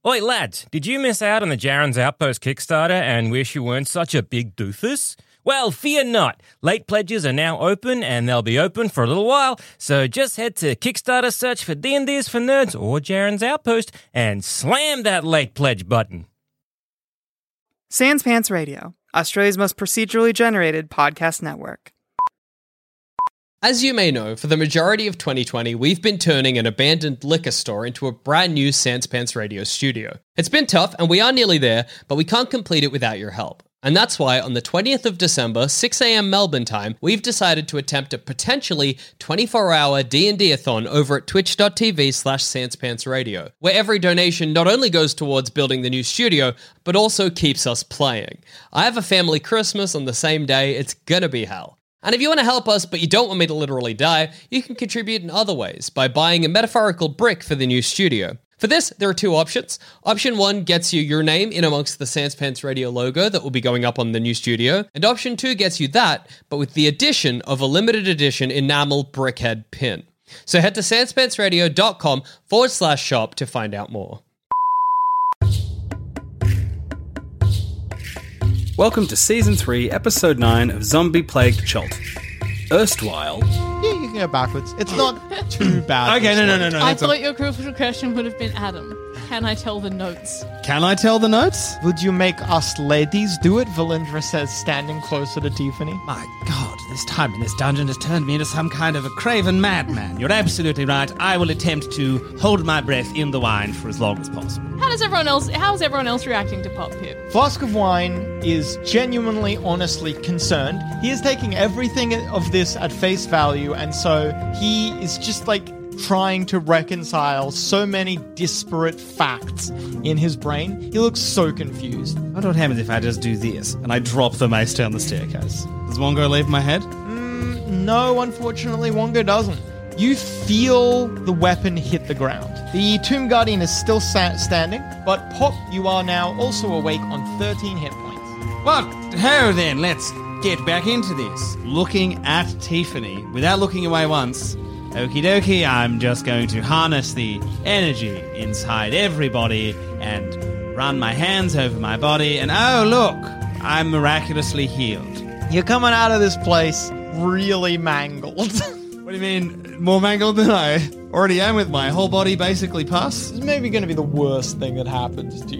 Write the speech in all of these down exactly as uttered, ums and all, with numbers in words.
Oi, lads, did you miss out on the Jaren's Outpost Kickstarter and wish you weren't such a big doofus? Well, fear not. Late pledges are now open, and they'll be open for a little while, so just head to Kickstarter, search for D and D's for Nerds or Jaren's Outpost, and slam that late pledge button. Sans Pants Radio, Australia's most procedurally generated podcast network. As you may know, for the majority of twenty twenty, we've been turning an abandoned liquor store into a brand new Sans Pants Radio studio. It's been tough, and we are nearly there, but we can't complete it without your help. And that's why on the twentieth of December, six a.m. Melbourne time, we've decided to attempt a potentially twenty-four hour D and D-a-thon over at twitch.tv slash sanspantsradio, where every donation not only goes towards building the new studio, but also keeps us playing. I have a family Christmas on the same day. It's gonna be hell. And if you want to help us, but you don't want me to literally die, you can contribute in other ways by buying a metaphorical brick for the new studio. For this, there are two options. Option one gets you your name in amongst the Sans Pants Radio logo that will be going up on the new studio, and option two gets you that, but with the addition of a limited edition enamel brickhead pin. So head to sanspantsradio.com forward slash shop to find out more. Welcome to Season three, Episode nine of Zombie Plagued Chult. Erstwhile... Yeah, you can go backwards. It's not too bad. Okay, no, no, no, no. I thought your crucial question would have been Adam. Can I tell the notes? Can I tell the notes? Would you make us ladies do it? Valindra says, standing closer to Tiffany. My God, this time in this dungeon has turned me into some kind of a craven madman. You're absolutely right. I will attempt to hold my breath in the wine for as long as possible. How does everyone else? How is everyone else reacting to Pop Pip? Flask of Wine is genuinely, honestly concerned. He is taking everything of this at face value, and so he is just like trying to reconcile so many disparate facts in his brain. He looks so confused. What would happen if I just do this and I drop the mace down the staircase? Does Wongo leave my head? Mm, no, unfortunately, Wongo doesn't. You feel the weapon hit the ground. The Tomb Guardian is still sa- standing, but Pop, you are now also awake on thirteen hit points. Well, ho then, let's get back into this. Looking at Tiffany, without looking away once, okie dokie, I'm just going to harness the energy inside everybody and run my hands over my body, and oh look, I'm miraculously healed. You're coming out of this place really mangled. What do you mean, more mangled than I already am with my whole body basically pus? This is maybe going to be the worst thing that happens to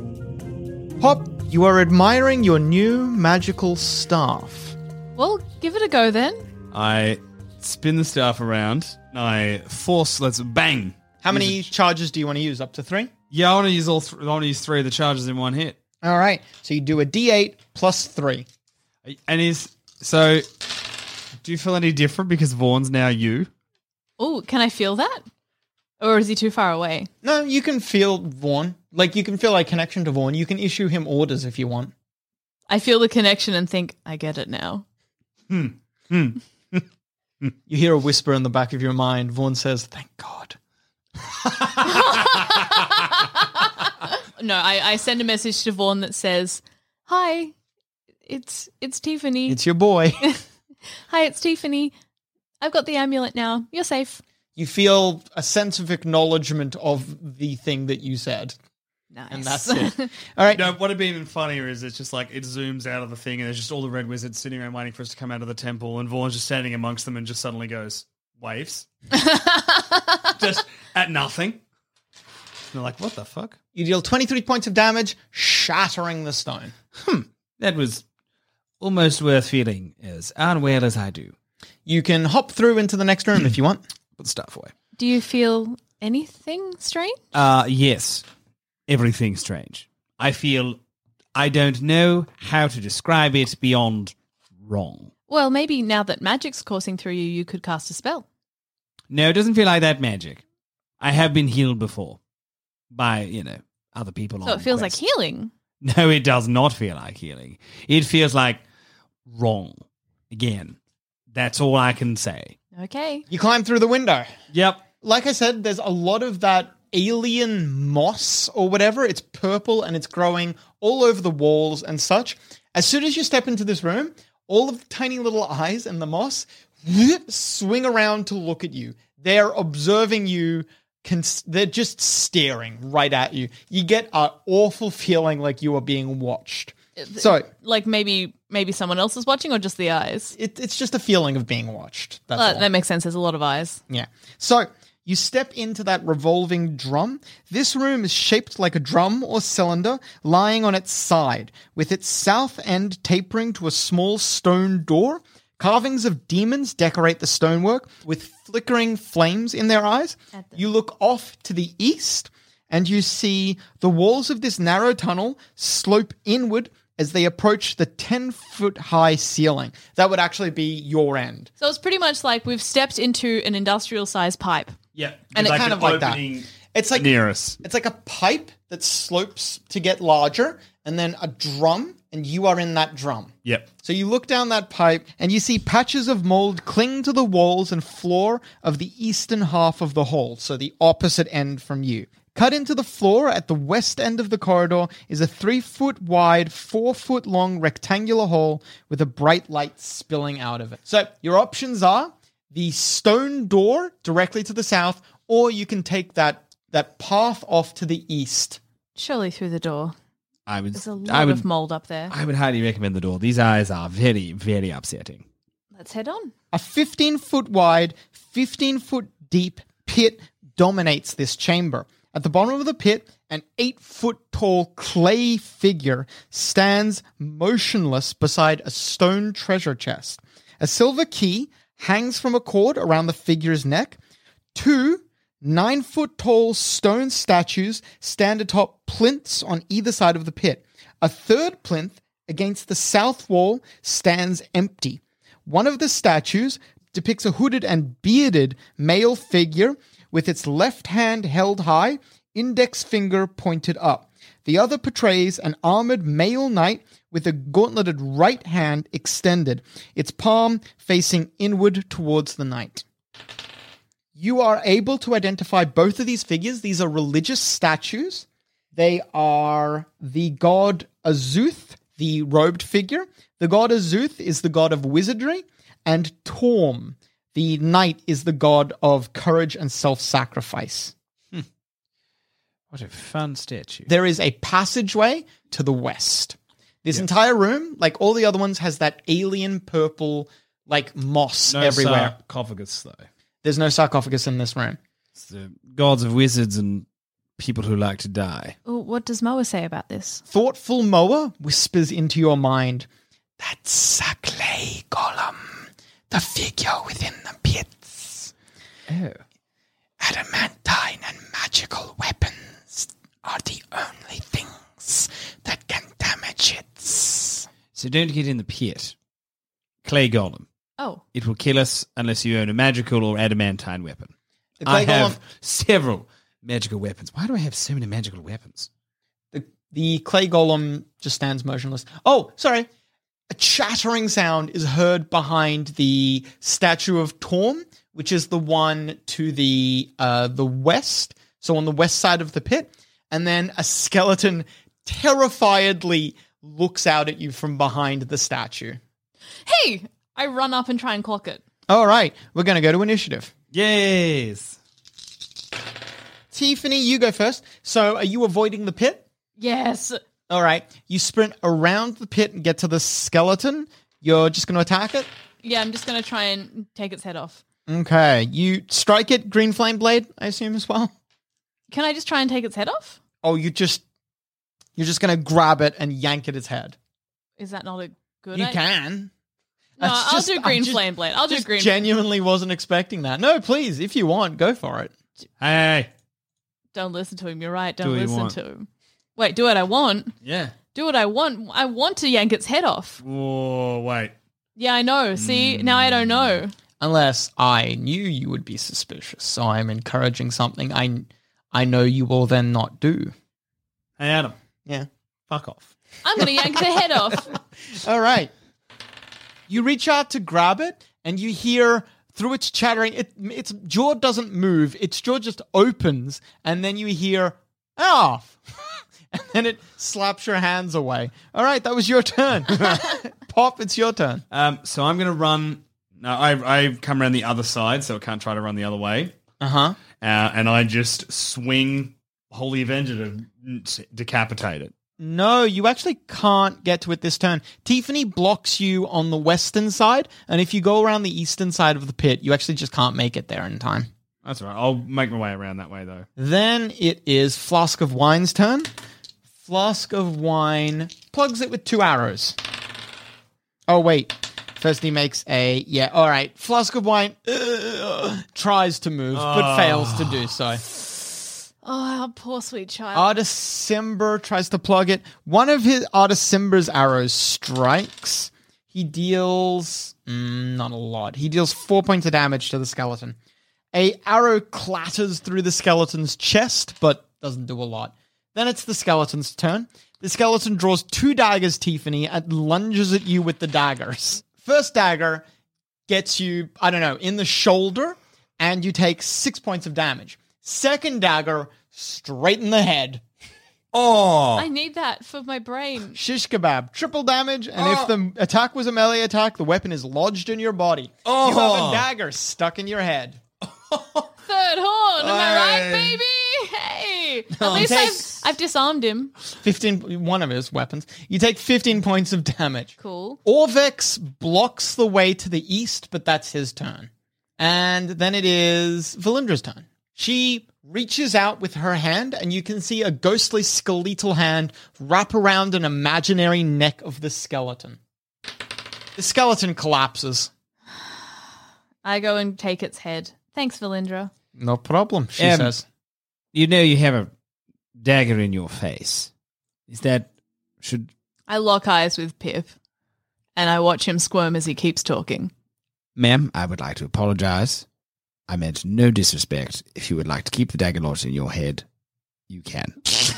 you. Pop, you are admiring your new magical staff. Well, give it a go then. I spin the staff around. I force, let's bang. How many charges do you want to use? Up to three? Yeah, I want to use all. Th- I want to use three of the charges in one hit. All right. So you do a D eight plus three. And is so. Do you feel any different because Vaughn's now you? Oh, can I feel that? Or is he too far away? No, you can feel Vaughn. Like, you can feel a connection to Vaughn. You can issue him orders if you want. I feel the connection and think, I get it now. Hmm. Hmm. You hear a whisper in the back of your mind. Vaughn says, thank God. No, I, I send a message to Vaughn that says, hi, it's it's Tiffany. It's your boy. Hi, it's Tiffany. I've got the amulet now. You're safe. You feel a sense of acknowledgement of the thing that you said. Nice. And that's it. All right. No, what would be even funnier is it's just like it zooms out of the thing and there's just all the red wizards sitting around waiting for us to come out of the temple, and Vaughn's just standing amongst them and just suddenly goes, waves. Just at nothing. And they're like, what the fuck? You deal twenty-three points of damage, shattering the stone. Hmm. That was almost worth feeling as unwell as I do. You can hop through into the next room if you want. Put the stuff away. Do you feel anything strange? Uh, yes. Everything strange. I feel I don't know how to describe it beyond wrong. Well, maybe now that magic's coursing through you, you could cast a spell. No, it doesn't feel like that magic. I have been healed before by, you know, other people. So on it feels quest. like healing. No, it does not feel like healing. It feels like wrong. Again, that's all I can say. Okay. You climb through the window. Yep. Like I said, there's a lot of that alien moss or whatever. It's purple and it's growing all over the walls and such. As soon as you step into this room, all of the tiny little eyes and the moss swing around to look at you. They're observing you cons- they're just staring right at you. You get an awful feeling like you are being watched. So, Like maybe maybe someone else is watching or just the eyes? it, it's just a feeling of being watched. That's Well, all. that makes sense. There's a lot of eyes. Yeah. So you step into that revolving drum. This room is shaped like a drum or cylinder lying on its side, with its south end tapering to a small stone door. Carvings of demons decorate the stonework with flickering flames in their eyes. You look off to the east and you see the walls of this narrow tunnel slope inward as they approach the ten-foot high ceiling. That would actually be your end. So it's pretty much like we've stepped into an industrial-sized pipe. Yeah. And It's it's kind an of like that. opening It's like near us. It's like a pipe that slopes to get larger, and then a drum, and you are in that drum. Yep. So you look down that pipe, and you see patches of mold cling to the walls and floor of the eastern half of the hall, so the opposite end from you. Cut into the floor at the west end of the corridor is a three-foot wide, four-foot-long rectangular hole with a bright light spilling out of it. So your options are the stone door directly to the south, or you can take that that path off to the east. Surely through the door. I would, There's a lot I would, of mold up there. I would highly recommend the door. These eyes are very, very upsetting. Let's head on. A fifteen-foot wide, fifteen-foot deep pit dominates this chamber. At the bottom of the pit, an eight-foot-tall clay figure stands motionless beside a stone treasure chest. A silver key hangs from a cord around the figure's neck. Two nine-foot-tall stone statues stand atop plinths on either side of the pit. A third plinth against the south wall stands empty. One of the statues depicts a hooded and bearded male figure with its left hand held high, index finger pointed up. The other portrays an armored male knight with a gauntleted right hand extended, its palm facing inward towards the knight. You are able to identify both of these figures. These are religious statues. They are the god Azuth, the robed figure. The god Azuth is the god of wizardry, and Torm, the knight, is the god of courage and self-sacrifice. Hmm. What a fun statue. There is a passageway to the west. This entire room, like all the other ones, has that alien purple, like moss No everywhere. sarcophagus, though. There's no sarcophagus in this room. It's the gods of wizards and people who like to die. Oh, what does Moa say about this? Thoughtful Moa whispers into your mind, "That's a clay golem, the figure within the pits. Oh. Adamantine and magical weapons are the only things that can damage it." So don't get in the pit. Clay golem. Oh. It will kill us unless you own a magical or adamantine weapon. The clay I have golem- several magical weapons. Why do I have so many magical weapons? The, the clay golem just stands motionless. Oh, sorry. A chattering sound is heard behind the statue of Torm, which is the one to the uh, the west, so on the west side of the pit. And then a skeleton terrifiedly looks out at you from behind the statue. Hey! I run up and try and clock it. All right, we're going to go to initiative. Yes. Tiffany, you go first. So are you avoiding the pit? Yes. All right. You sprint around the pit and get to the skeleton. You're just going to attack it? Yeah, I'm just going to try and take its head off. Okay. You strike it, green flame blade, I assume, as well? Can I just try and take its head off? Oh, you just... You're just going to grab it and yank at its head. Is that not a good You idea? can. No, That's I'll just- do green I just- flame blade. I'll do just green. genuinely wasn't expecting that. No, please, if you want, go for it. Hey. Don't listen to him. You're right. Do Don't what you listen want. to him. Wait, do what I want. Yeah. Do what I want. I want to yank its head off. Whoa, wait. Yeah, I know. See, now I don't know. Unless I knew you would be suspicious, so I'm encouraging something I, I know you will then not do. Hey, Adam. Yeah. Fuck off. I'm going to yank the head off. All right. You reach out to grab it, and you hear through its chattering, it, its jaw doesn't move. Its jaw just opens, and then you hear, "Ah!" And then it slaps your hands away. All right, that was your turn. Pop, it's your turn. Um, so I'm going to run. No, I, I've come around the other side, so I can't try to run the other way. Uh huh. uh, and I just swing Holy Avenger to decapitate it. No, you actually can't get to it this turn. Tiffany blocks you on the western side, and if you go around the eastern side of the pit, you actually just can't make it there in time. That's all right. I'll make my way around that way, though. Then it is Flask of Wine's turn. Flask of Wine plugs it with two arrows. Oh, wait. First he makes a... Yeah, all right. Flask of Wine uh, tries to move, but fails to do so. Oh, poor sweet child. Artisimber tries to plug it. One of his Artisimber's arrows strikes. He deals... Mm, not a lot. He deals four points of damage to the skeleton. A arrow clatters through the skeleton's chest, but doesn't do a lot. Then it's the skeleton's turn. The skeleton draws two daggers, Tiffany, and lunges at you with the daggers. First dagger gets you, I don't know, in the shoulder, and you take six points of damage. Second dagger, straight in the head. Oh! I need that for my brain. Shish kebab, triple damage, and oh. if the attack was a melee attack, the weapon is lodged in your body. Oh. You have a dagger stuck in your head. Third horn, am I right, baby? Hey! At least I've, I've disarmed him. fifteen, one of his weapons. You take fifteen points of damage. Cool. Orvex blocks the way to the east, but that's his turn. And then it is Valindra's turn. She reaches out with her hand, and you can see a ghostly skeletal hand wrap around an imaginary neck of the skeleton. The skeleton collapses. I go and take its head. Thanks, Valindra. No problem, she um, says. You know you have a dagger in your face. Is that... should... I lock eyes with Pip, and I watch him squirm as he keeps talking. Ma'am, I would like to apologize. I meant no disrespect. If you would like to keep the dagger lodged in your head, you can.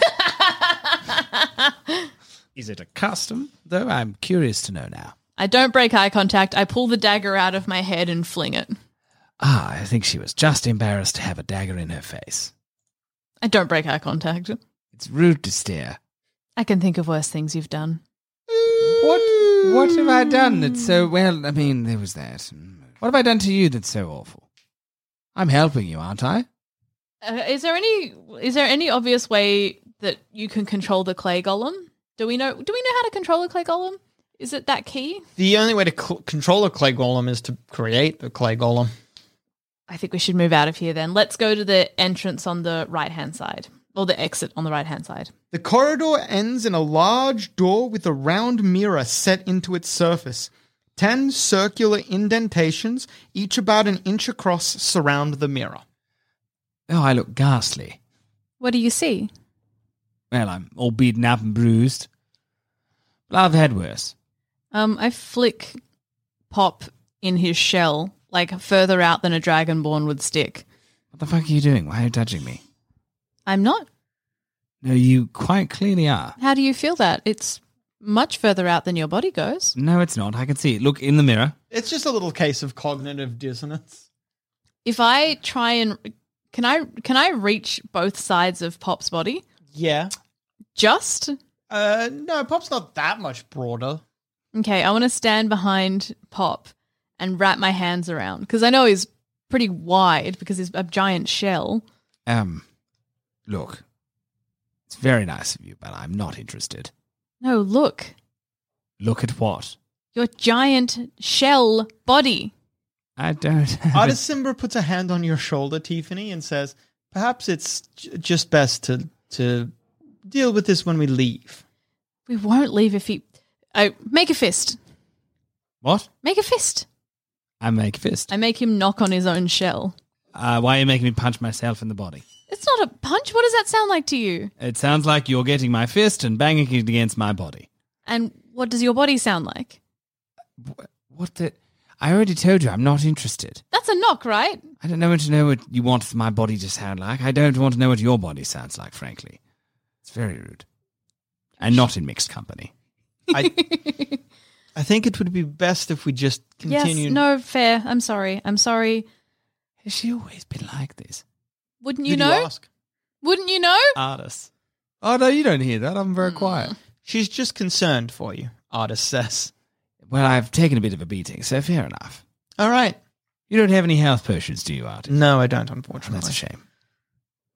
Is it a custom, though? I'm curious to know now. I don't break eye contact. I pull the dagger out of my head and fling it. Ah, I think she was just embarrassed to have a dagger in her face. I don't break eye contact. It's rude to stare. I can think of worse things you've done. What What have I done that's so... Well, I mean, there was that. What have I done to you that's so awful? I'm helping you, aren't I? Uh, is there any is there any obvious way that you can control the clay golem? Do we know Do we know how to control a clay golem? Is it that key? The only way to cl- control a clay golem is to create the clay golem. I think we should move out of here then. Let's go to the entrance on the right-hand side. Or the exit on the right-hand side. The corridor ends in a large door with a round mirror set into its surface. Ten circular indentations, each about an inch across, surround the mirror. Oh, I look ghastly. What do you see? Well, I'm all beaten up and bruised. But I've had worse. Um, I flick Pop in his shell, like further out than a dragonborn would stick. What the fuck are you doing? Why are you touching me? I'm not. No, you quite clearly are. How do you feel that? It's much further out than your body goes. No, it's not. I can see it. Look in the mirror. It's just a little case of cognitive dissonance. If I try and... Can I can I reach both sides of Pop's body? Yeah. Just? Uh, no, Pop's not that much broader. Okay, I want to stand behind Pop and wrap my hands around, because I know he's pretty wide because he's a giant shell. Um, look, it's very nice of you, but I'm not interested. No, look. Look at what? Your giant shell body. I don't have Artisimber puts a hand on your shoulder, Tiffany, and says, perhaps it's j- just best to to deal with this when we leave. We won't leave if he... Oh, make a fist. What? Make a fist. I make a fist. I make him knock on his own shell. Uh, why are you making me punch myself in the body? It's not a punch. What does that sound like to you? It sounds like you're getting my fist and banging it against my body. And what does your body sound like? What the... I already told you I'm not interested. That's a knock, right? I don't know want to know what you want my body to sound like. I don't want to know what your body sounds like, frankly. It's very rude. And not in mixed company. I I think it would be best if we just continue. Yes, no, fair. I'm sorry. I'm sorry. Has she always been like this? Wouldn't you Did know? you ask? Wouldn't you know? Artis. Oh, no, you don't hear that. I'm very mm. quiet. She's just concerned for you, Artis says. Well, I've taken a bit of a beating, so fair enough. All right. You don't have any health potions, do you, Artis? No, I don't, unfortunately. Oh, that's a shame.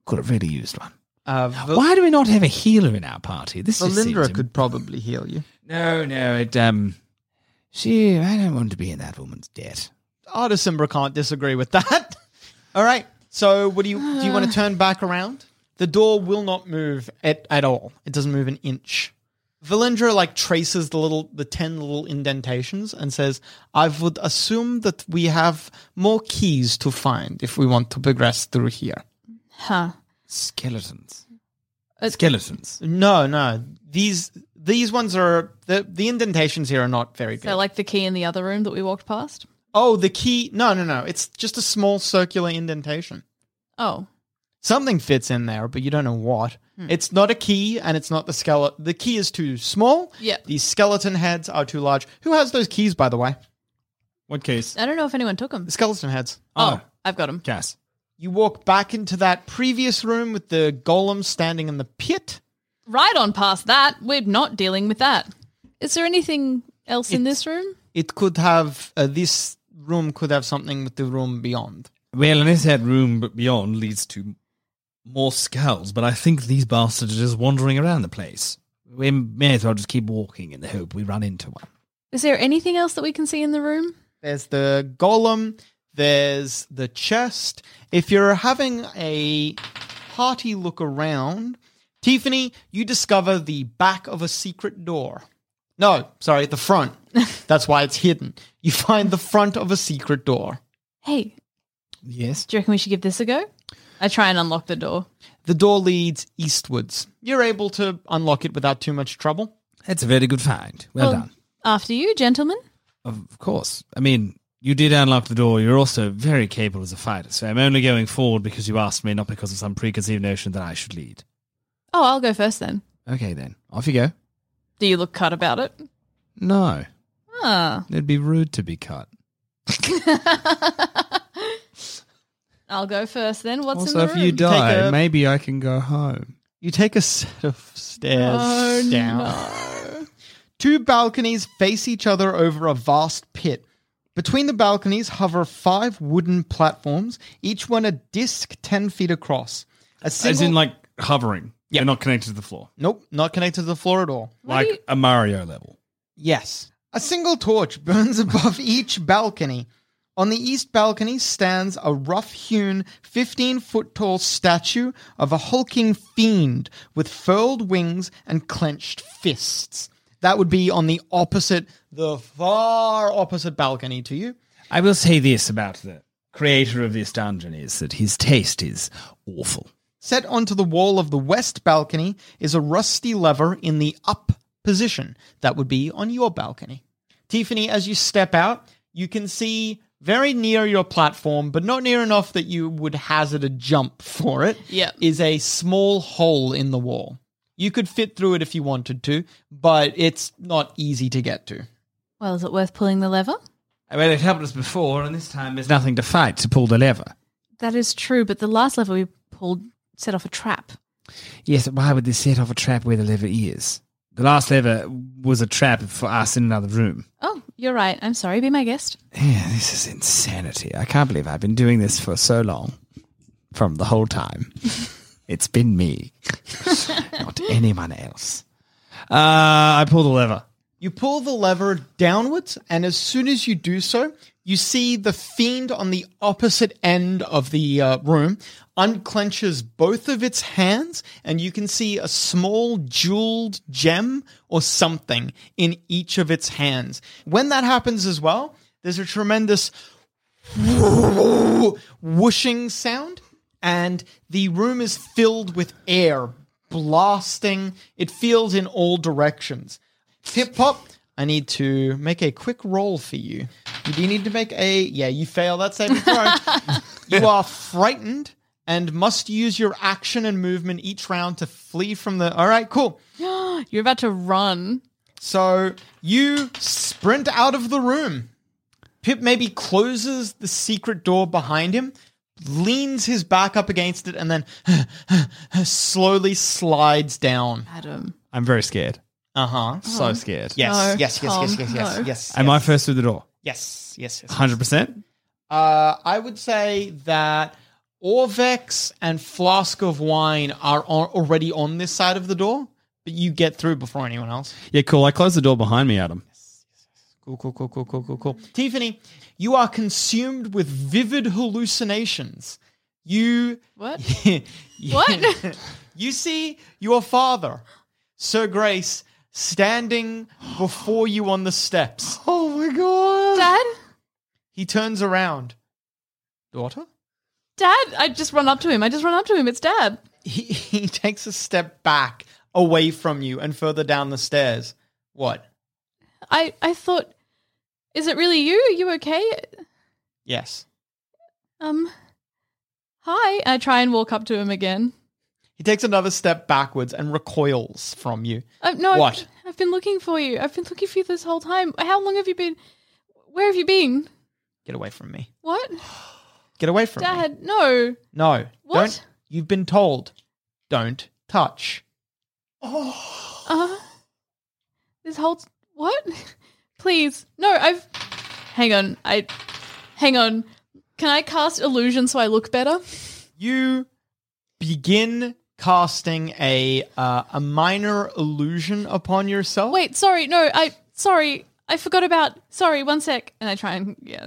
Could have really used one. Uh, Val- Why do we not have a healer in our party? This just Valindra seems- could probably heal you. No, no, it, um... She... I don't want to be in that woman's debt. Artisimbra can't disagree with that. All right. So, what do you do? You want to turn back around? The door will not move at, at all. It doesn't move an inch. Valindra like traces the little, the ten little indentations and says, "I would assume that we have more keys to find if we want to progress through here." Huh. Skeletons. Uh, Skeletons. No, no. These these ones are the the indentations here are not very big. So like the key in the other room that we walked past? Oh, the key. No, no, no. It's just a small circular indentation. Oh. Something fits in there, but you don't know what. Hmm. It's not a key, and it's not the skeleton. The key is too small. Yeah. The skeleton heads are too large. Who has those keys, by the way? What case? I don't know if anyone took them. The skeleton heads. Oh, I've got them. Cass. You walk back into that previous room with the golem standing in the pit. Right on past that. We're not dealing with that. Is there anything else in It's- this room? It could have, uh, this room could have something with the room beyond. Well, unless that room beyond leads to more skulls, but I think these bastards are just wandering around the place. We may as well just keep walking in the hope we run into one. Is there anything else that we can see in the room? There's the golem. There's the chest. If you're having a hearty look around, Tiffany, you discover the back of a secret door. No, sorry, the front. That's why it's hidden. You find the front of a secret door. Hey, Yes? do you reckon we should give this a go? I try and unlock the door. The door leads eastwards. You're able to unlock it without too much trouble. That's a very good find. Well, done. After you, gentlemen. Of course. I mean, you did unlock the door. You're also very capable as a fighter, so I'm only going forward because you asked me, not because of some preconceived notion that I should lead. Oh, I'll go first then. Okay, then. Off you go. Do you look cut about it? No. Ah. It'd be rude to be cut. I'll go first then. What's also, in the if room? you die, Take a- maybe I can go home. You take a set of stairs Oh, down. no. Two balconies face each other over a vast pit. Between the balconies hover five wooden platforms, each one a disc ten feet across. A single- As in, like, hovering. Yeah. They're not connected to the floor. Nope, not connected to the floor at all. What Like do you- a Mario level. Yes. A single torch burns above each balcony. On the east balcony stands a rough-hewn, fifteen-foot-tall statue of a hulking fiend with furled wings and clenched fists. That would be on the opposite, the far opposite balcony to you. I will say this about the creator of this dungeon is that his taste is awful. Set onto the wall of the west balcony is a rusty lever in the up position. That would be on your balcony. Tiffany, as you step out, you can see very near your platform, but not near enough that you would hazard a jump for it, Yep. is a small hole in the wall. You could fit through it if you wanted to, but it's not easy to get to. Well, is it worth pulling the lever? Well, it helped us before, and this time there's nothing to fight to pull the lever. That is true, but the last lever we pulled set off a trap. Yes, but why would they set off a trap where the lever is? The last lever was a trap for us in another room. Oh, you're right. I'm sorry. Be my guest. Yeah, this is insanity. I can't believe I've been doing this for so long. From the whole time. It's been me. Not anyone else. Uh, I pull the lever. You pull the lever downwards, and as soon as you do so, you see the fiend on the opposite end of the uh, room unclenches both of its hands, and you can see a small jeweled gem or something in each of its hands. When that happens as well, there's a tremendous whooshing sound, and the room is filled with air blasting. It feels in all directions. Hip Hop, I need to make a quick roll for you. You do need to make a... Yeah, you fail that saving throw. You are frightened and must use your action and movement each round to flee from the... All right, cool. You're about to run. So you sprint out of the room. Pip maybe closes the secret door behind him, leans his back up against it, and then slowly slides down. Adam. I'm very scared. Uh-huh. So scared. Yes, No, yes, yes, Tom, yes, yes, yes, no. yes. Am yes. I first through the door? Yes, yes, yes. one hundred percent? Uh, I would say that Orvex and Flask of Wine are on, already on this side of the door, but you get through before anyone else. Yeah, cool. I close the door behind me, Adam. Cool, cool, cool, cool, cool, cool, cool. Tiffany, you are consumed with vivid hallucinations. You... What? you, What? You see your father, Sir Grace, standing before you on the steps. Oh my god. Dad? He turns around. Daughter? Dad? I just run up to him. I just run up to him. It's Dad. He, he takes a step back away from you and further down the stairs. What? I, I thought, is it really you? Are you okay? Yes. Um, hi. I try and walk up to him again. He takes another step backwards and recoils from you. Uh, no, What? I've, I've been looking for you. I've been looking for you this whole time. How long have you been? Where have you been? Get away from me. What? Get away from me. Dad, no. No. What? Don't. You've been told. Don't touch. Uh, this whole... What? Please. No, I've... Hang on. I... Hang on. Can I cast illusion so I look better? You begin casting a uh, a minor illusion upon yourself. Wait, sorry. No, I... Sorry. I forgot about... Sorry, one sec. And I try and... Yeah.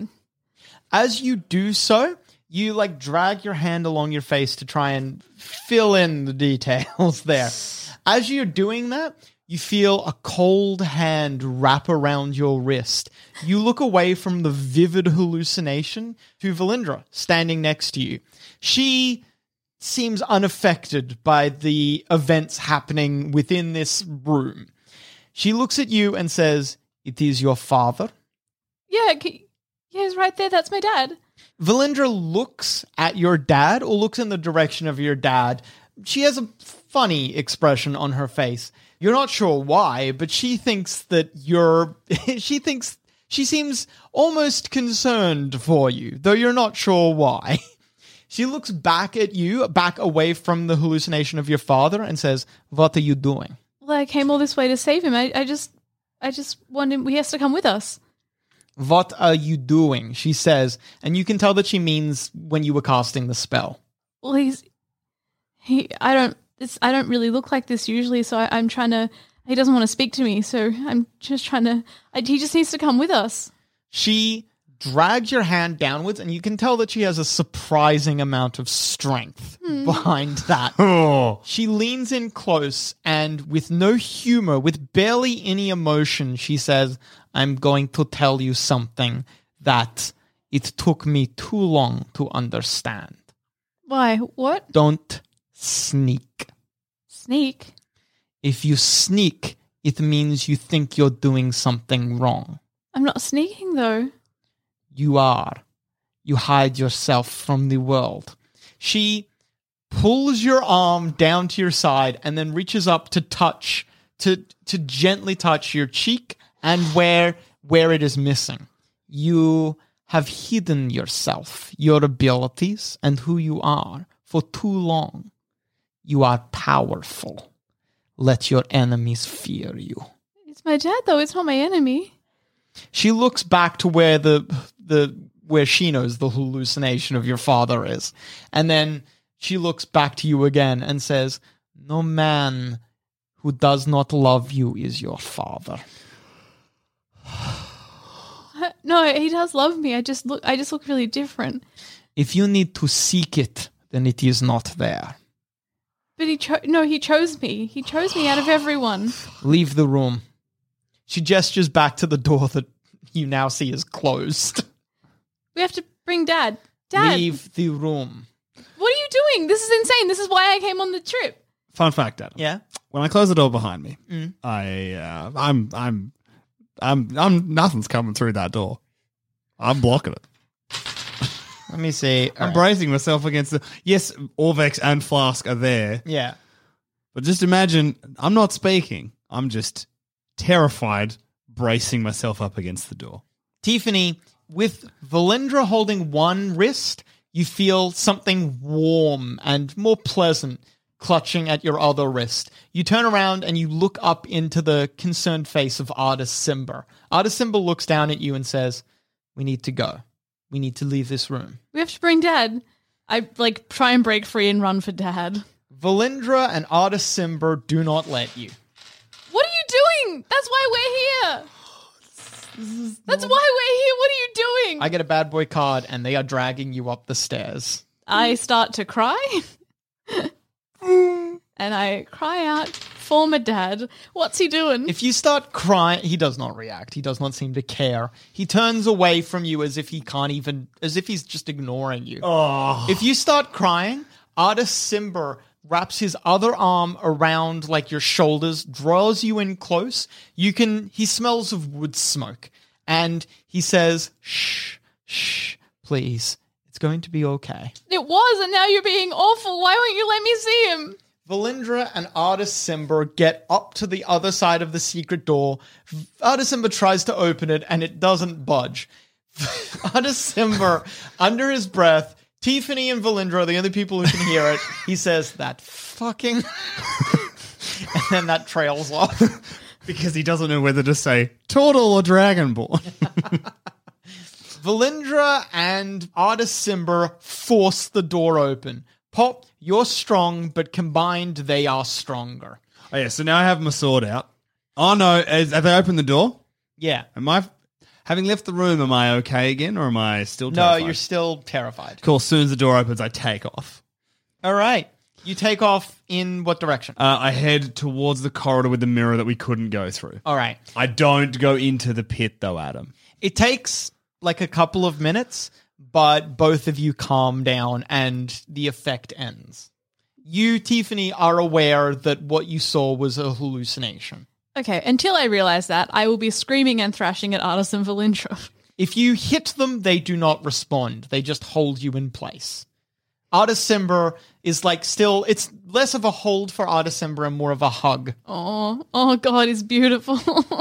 As you do so, you like drag your hand along your face to try and fill in the details there. As you're doing that, you feel a cold hand wrap around your wrist. You look away from the vivid hallucination to Valindra standing next to you. She seems unaffected by the events happening within this room. She looks at you and says, "It is your father?" Yeah, c- yeah, he's right there. That's my dad. Valindra looks at your dad, or looks in the direction of your dad. She has a funny expression on her face. You're not sure why, but she thinks that you're... she thinks... She seems almost concerned for you, though you're not sure why. She looks back at you, back away from the hallucination of your father, and says, "What are you doing?" Well, I came all this way to save him. I, I just... I just want him... He has to come with us. "What are you doing?" she says, and you can tell that she means when you were casting the spell. Well, he's... He... I don't... It's, I don't really look like this usually, so I, I'm trying to... He doesn't want to speak to me, so I'm just trying to... I, he just needs to come with us. She drags your hand downwards, and you can tell that she has a surprising amount of strength behind that. Oh. She leans in close, and with no humor, with barely any emotion, she says, "I'm going to tell you something that it took me too long to understand. Why? What? Don't sneak. Sneak? If you sneak, it means you think you're doing something wrong. I'm not sneaking, though. You are. You hide yourself from the world." She pulls your arm down to your side and then reaches up to touch, to to gently touch your cheek and where where it is missing. You have hidden yourself, your abilities, and who you are for too long. You are powerful. Let your enemies fear you. It's my dad, though. It's not my enemy. She looks back to where the the where she knows the hallucination of your father is. And then she looks back to you again and says, "No man who does not love you is your father." No, he does love me. I just look I just look really different. If you need to seek it, then it is not there. But he cho- no, he chose me. He chose me out of everyone. Leave the room. She gestures back to the door that you now see is closed. We have to bring Dad. Dad, Leave the room. what are you doing? This is insane. This is why I came on the trip. Fun fact, Adam. Yeah? When I close the door behind me, Mm. I, uh, I'm, I'm, I'm, I'm, nothing's coming through that door. I'm blocking it. Let me see. All I'm right. bracing myself against the. Yes, Orvex and Flask are there, Yeah. but just imagine I'm not speaking. I'm just terrified, bracing myself up against the door. Tiffany, with Valindra holding one wrist, you feel something warm and more pleasant clutching at your other wrist. You turn around and you look up into the concerned face of Artis Simber. Artis Simber looks down at you and says, "We need to go. We need to leave this room." We have to bring Dad. I like try and break free and run for Dad. Valindra and Artis Cimber do not let you. What are you doing? That's why we're here. That's why we're here. What are you doing? I get a bad boy card and they are dragging you up the stairs. I start to cry. And I cry out for my dad. What's he doing? If you start crying, he does not react. He does not seem to care. He turns away from you as if he can't even, as if he's just ignoring you. Oh. If you start crying, Artis Cimber wraps his other arm around like your shoulders, draws you in close. You can, he smells of wood smoke and he says, shh, shh, please. It's going to be okay. It was, and now you're being awful. Why won't you let me see him? Valindra and Artis Cimber get up to the other side of the secret door. Artis Cimber tries to open it and it doesn't budge. Artis Cimber, under his breath, Tiffany and Valindra are the only people who can hear it. He says, that fucking... and then that trails off. Because he doesn't know whether to say turtle or dragonborn. Valindra and Artis Cimber force the door open. Pop, you're strong, but combined they are stronger. Oh yeah, so now I have my sword out. Oh no, is, have they opened the door? Yeah. Am I, having left the room, am I okay again or am I still No, terrified? you're still terrified. Cool, as soon as the door opens, I take off. All right. You take off in what direction? Uh, I head towards the corridor with the mirror that we couldn't go through. All right. I don't go into the pit though, Adam. It takes like a couple of minutes, but both of you calm down and the effect ends. You, Tiffany, are aware that what you saw was a hallucination. Okay, until I realize that, I will be screaming and thrashing at Artis and Valindra. If you hit them, they do not respond. They just hold you in place. Artis Cimber is like still, it's less of a hold for Artis Cimber and more of a hug. Oh, oh God, he's beautiful.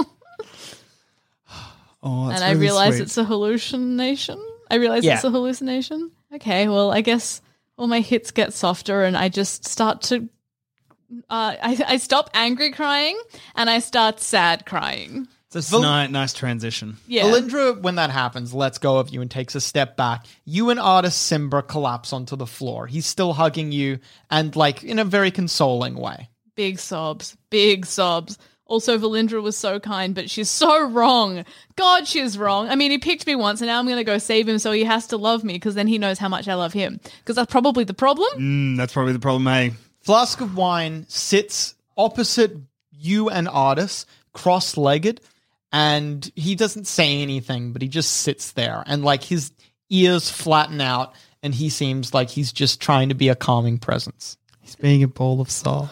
Oh, and I realize it's a hallucination. I realize Yeah. it's a hallucination. Okay, well, I guess all my hits get softer and I just start to... Uh, I, I stop angry crying and I start sad crying. It's a nice, nice transition. Yeah. Valindra, when that happens, lets go of you and takes a step back. You and Artis Cimber collapse onto the floor. He's still hugging you and like in a very consoling way. Big sobs. Big sobs. Also, Valindra was so kind, but she's so wrong. God, she's wrong. I mean, he picked me once, and now I'm going to go save him so he has to love me, because then he knows how much I love him. Because that's probably the problem. Mm, that's probably the problem, eh? Flask of Wine sits opposite you and Artis, cross-legged, and he doesn't say anything, but he just sits there. And like his ears flatten out, and he seems like he's just trying to be a calming presence. He's being a ball of soul.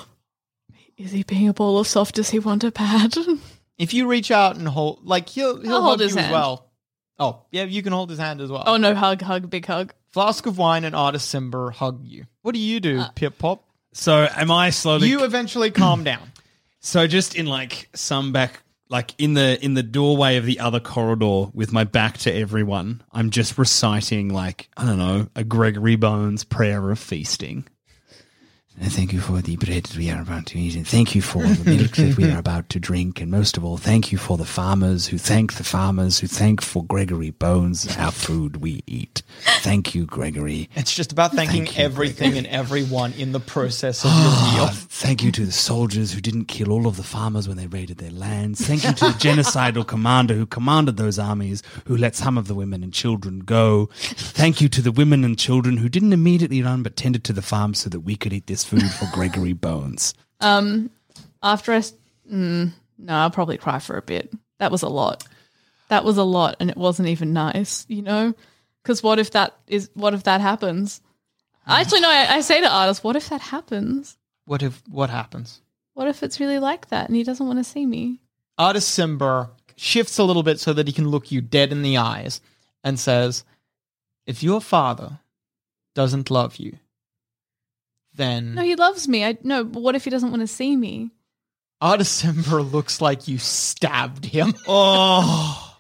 Is he being a ball of soft? Does he want a pad? If you reach out and hold, like he'll he'll I'll hold hold you his as hand. well. Oh, yeah, you can hold his hand as well. Oh, no, hug, hug, big hug. Flask of Wine and Artis Cimber hug you. What do you do, Uh, Pip Pop? So am I slowly... You eventually calm down. So just in like some back, like in the in the doorway of the other corridor with my back to everyone, I'm just reciting like, I don't know, a Gregory Bones prayer of feasting. And thank you for the bread that we are about to eat, and thank you for the milk that we are about to drink, and most of all, thank you for the farmers who thank the farmers who thank for Gregory Bones, our food we eat. Thank you, Gregory. It's just about thanking Thank you, everything Gregory. and everyone in the process of your meal. Oh, thank you to the soldiers who didn't kill all of the farmers when they raided their lands. Thank you to the genocidal commander who commanded those armies, who let some of the women and children go. Thank you to the women and children who didn't immediately run but tended to the farm so that we could eat this food for Gregory Bones. Um, after I... s- Mm, no, I'll probably cry for a bit. That was a lot. That was a lot, and it wasn't even nice, you know? Because what if that is... What if that happens? Actually, no, I, I say to Artis, what if that happens? What if what happens? What if it's really like that and he doesn't want to see me? Artis Cimber shifts a little bit so that he can look you dead in the eyes and says, if your father doesn't love you, then... No, he loves me. I No, but what if he doesn't want to see me? Artis Cimber looks like you stabbed him. Oh,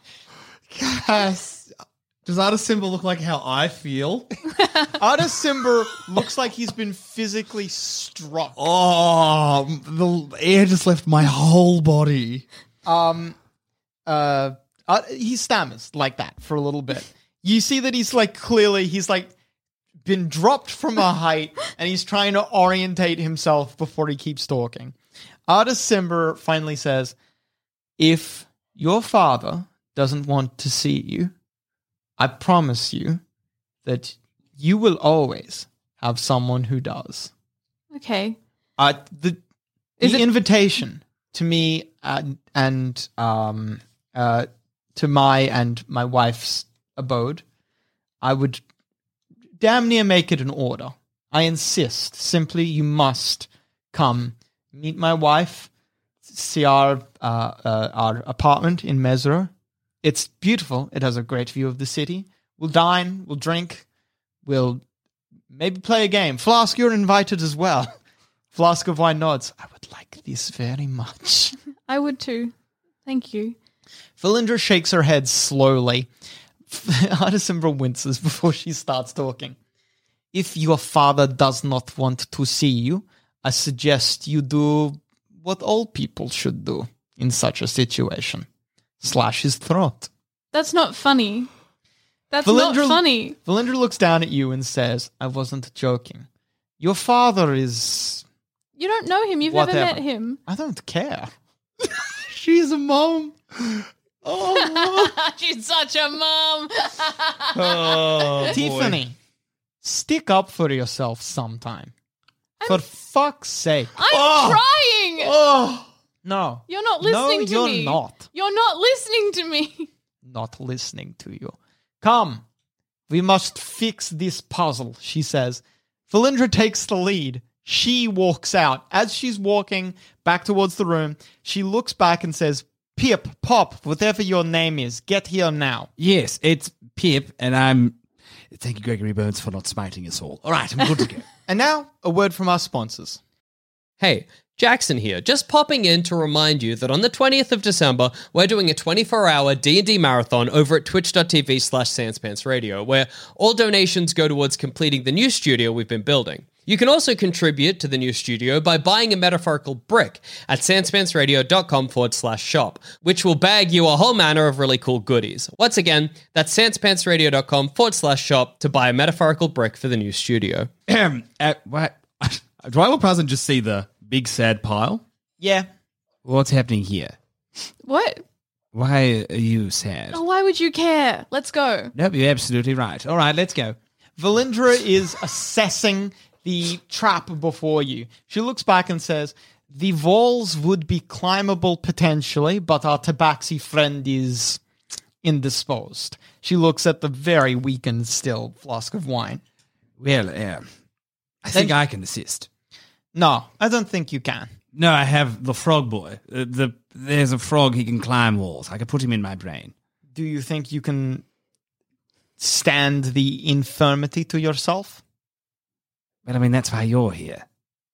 yes. Does Artis Cimber look like how I feel? Artis Cimber looks like he's been physically struck. Oh, the air just left my whole body. Um, uh, uh, he stammers like that for a little bit. You see that he's like clearly he's like been dropped from a height, and he's trying to orientate himself before he keeps talking. Artis Cimber finally says, if your father doesn't want to see you, I promise you that you will always have someone who does. Okay. Uh, the Is the it- invitation to me and, and um uh to my and my wife's abode, I would damn near make it an order. I insist. Simply, you must come meet my wife, see our uh, uh, our apartment in Mesro. It's beautiful. It has a great view of the city. We'll dine. We'll drink. We'll maybe play a game. Flask, you're invited as well. Flask of Wine nods. I would like this very much. I would too. Thank you. Valindra shakes her head slowly. Artis Cimber winces before she starts talking. If your father does not want to see you, I suggest you do what all people should do in such a situation. Slash his throat. That's not funny. That's Valindra- not funny. Valindra looks down at you and says, I wasn't joking. Your father is... You don't know him. You've Whatever. never met him. I don't care. She's a mom. Oh, She's such a mom. Oh, Tiffany, stick up for yourself sometime. For fuck's sake. I'm Oh. trying. Oh, no. You're not listening no, to you're me. not. You're not listening to me. Not listening to you. Come. We must fix this puzzle, she says. Valindra takes the lead. She walks out. As she's walking back towards the room, she looks back and says, Pip, Pop, whatever your name is, get here now. Yes, it's Pip, and I'm... Thank you, Gregory Burns, for not smiting us all. All right, I'm good to go. And now, a word from our sponsors. Hey, Jackson here, just popping in to remind you that on the twentieth of December, we're doing a twenty-four hour D and D marathon over at twitch.tv slash sanspantsradio, where all donations go towards completing the new studio we've been building. You can also contribute to the new studio by buying a metaphorical brick at sanspantsradio.com forward slash shop, which will bag you a whole manner of really cool goodies. Once again, that's sanspantsradio.com forward slash shop to buy a metaphorical brick for the new studio. Ahem, uh, what? Do I walk past and just see the big sad pile? Yeah. What's happening here? What? Why are you sad? Oh, why would you care? Let's go. Nope, you're absolutely right. All right, let's go. Valindra is assessing the trap before you. She looks back and says, the walls would be climbable potentially, but our tabaxi friend is indisposed. She looks at the very weakened still flask of wine. Well, uh, I think I can assist. No, I don't think you can. No, I have the frog boy. Uh, the There's a frog, he can climb walls. I can put him in my brain. Do you think you can stand the infirmity to yourself? But I mean, that's why you're here.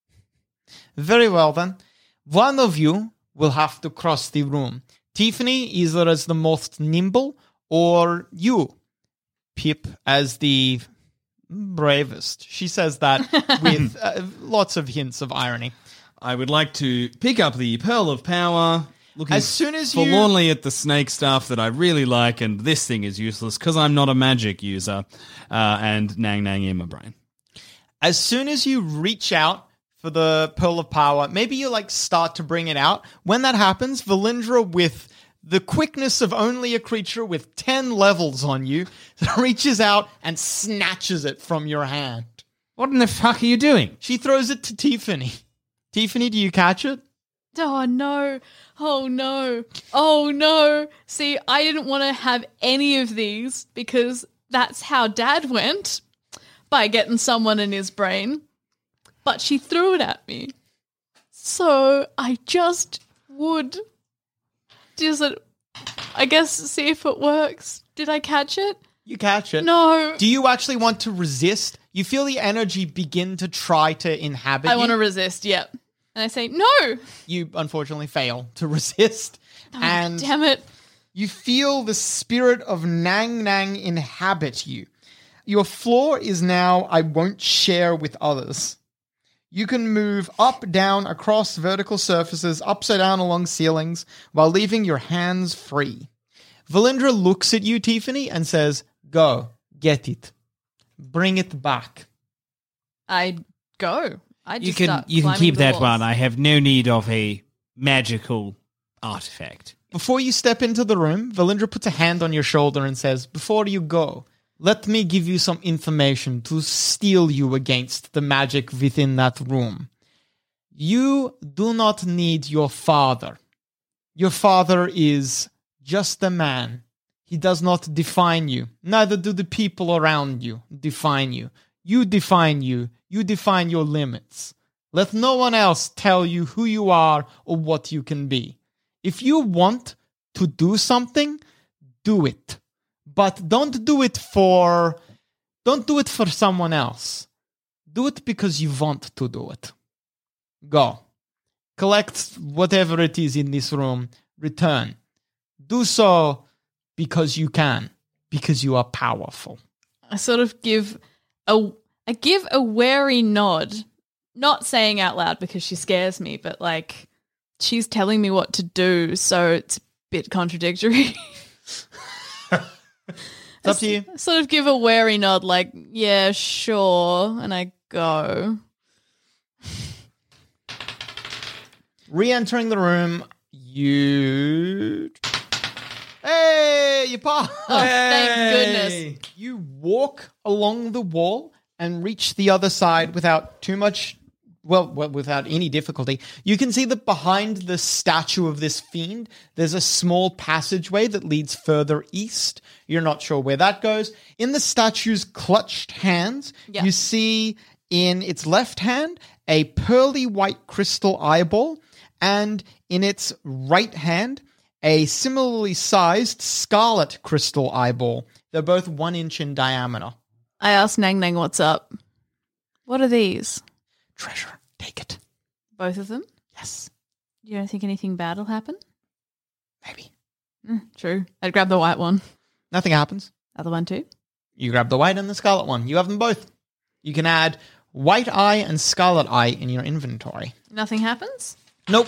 Very well, then. One of you will have to cross the room. Tiffany, either as the most nimble, or you, Pip, as the bravest. She says that with uh, lots of hints of irony. I would like to pick up the Pearl of Power, looking As soon as you- forlornly at the snake stuff that I really like, and this thing is useless because I'm not a magic user, uh, and Nang Nang in my brain. As soon as you reach out for the Pearl of Power, maybe you like start to bring it out. When that happens, Valindra, with the quickness of only a creature with ten levels on you, reaches out and snatches it from your hand. What in the fuck are you doing? She throws it to Tiffany. Tiffany, do you catch it? Oh, no. Oh, no. Oh, no. See, I didn't want to have any of these because that's how Dad went, by getting someone in his brain. But she threw it at me. So I just would. Does it, I guess, see if it works. Did I catch it? You catch it. No. Do you actually want to resist? You feel the energy begin to try to inhabit I you. want to resist, yep. And I say, no. You unfortunately fail to resist. Oh, and damn it. you feel the spirit of Nang Nang inhabit you. Your floor is now, I won't share with others. You can move up, down, across vertical surfaces, upside down along ceilings, while leaving your hands free. Valindra looks at you, Tiffany, and says, go, get it. Bring it back. I go. I just You can start you can climbing keep the that walls. one. I have no need of a magical artifact. Before you step into the room, Valindra puts a hand on your shoulder and says, before you go, let me give you some information to steel you against the magic within that room. You do not need your father. Your father is just a man. He does not define you. Neither do the people around you define you. You define you. You define your limits. Let no one else tell you who you are or what you can be. If you want to do something, do it. But don't do it for don't do it for someone else. Do it because you want to do it. Go. Collect whatever it is in this room. Return. Do so because you can. Because you are powerful. I sort of give a I give a wary nod, not saying out loud because she scares me, but like she's telling me what to do, so it's a bit contradictory. It's up to you. I sort of give a wary nod, like, yeah, sure, and I go. Re-entering the room, you... Hey, you pass! Oh, thank goodness. You walk along the wall and reach the other side without too much... Well, well, without any difficulty. You can see that behind the statue of this fiend, there's a small passageway that leads further east. You're not sure where that goes. In the statue's clutched hands, Yeah. you see in its left hand a pearly white crystal eyeball, and in its right hand, a similarly sized scarlet crystal eyeball. They're both one inch in diameter. I asked Nang Nang what's up. What are these? Treasure. Take it. Both of them? Yes. You don't think anything bad will happen? Maybe. Mm, true. I'd grab the white one. Nothing happens. Other one too? You grab the white and the scarlet one. You have them both. You can add white eye and scarlet eye in your inventory. Nothing happens? Nope.